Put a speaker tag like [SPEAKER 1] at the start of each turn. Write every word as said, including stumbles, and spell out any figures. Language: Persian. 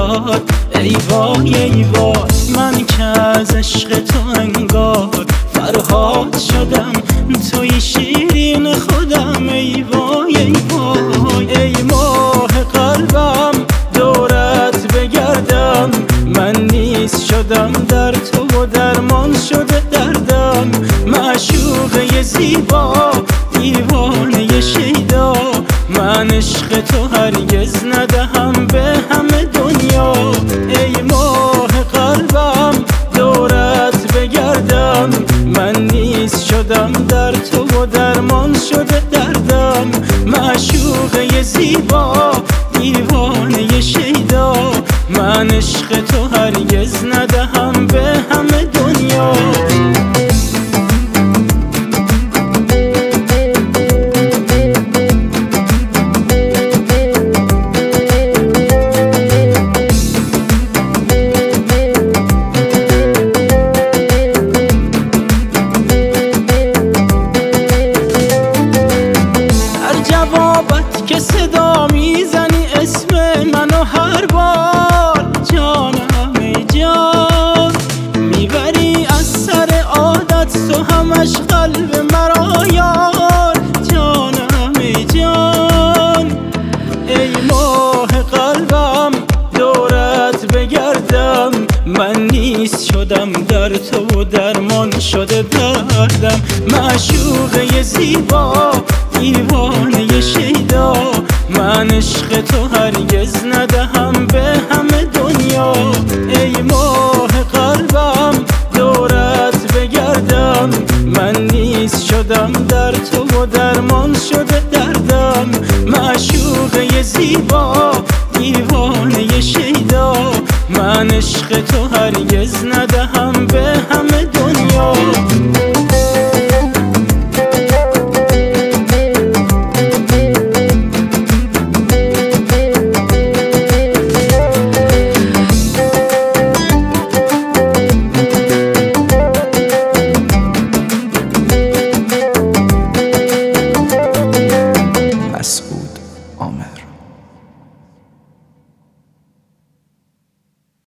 [SPEAKER 1] داد. ای وای ای وای من که از عشق تو انگار فرهاد شدم، توی شیرین خودم. ای وای ای وای ای ماه قلبم دورت بگردم، من نیست شدم در تو و درمان شده دردم. معشوقه زیبا دیوانه شیدا، من عشق تو هرگز ندهم به همه دنیا. ای ماه قلبم دورت بگردم، من نیست شدم در تو و درمان شده دردم. معشوقه زیبا دیوانه شیدا، من عشق تو هرگز ندهم به همه دنیا. که صدا میزنی اسم منو هر بار، جانم ای جان میبری از سر عادت تو همش قلب مرا یار. جانم ای جان ای ماه قلبم دورت بگردم، من نیست شدم در تو و درمان شده دردم. معشوقه زیبا دیوانه شیدا، من عشق تو هرگز ندهم به همه دنیا. ای ماه قلبم دورت بگردم، من نیست شدم در تو و درمان شده دردم. معشوقه زیبا دیوانه شیدا، من عشق